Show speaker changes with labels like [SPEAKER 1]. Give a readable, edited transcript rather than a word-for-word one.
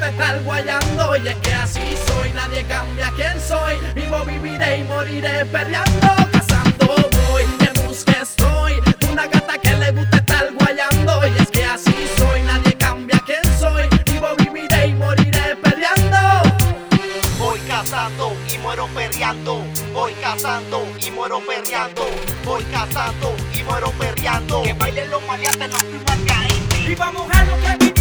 [SPEAKER 1] estar guayando. Y es que así soy, nadie cambia quién soy. Vivo, viviré y moriré peleando. Cazando voy, en busca estoy de una gata que le gusta estar guayando. Y es que así soy, nadie cambia quién soy. Vivo, viviré y moriré peleando.
[SPEAKER 2] Voy cazando y muero perreando. Voy cazando y muero perreando. Voy cazando y muero perreando. Que bailen los maleantes, nos fuimos al caín.
[SPEAKER 1] Viva mujer, lo que vive.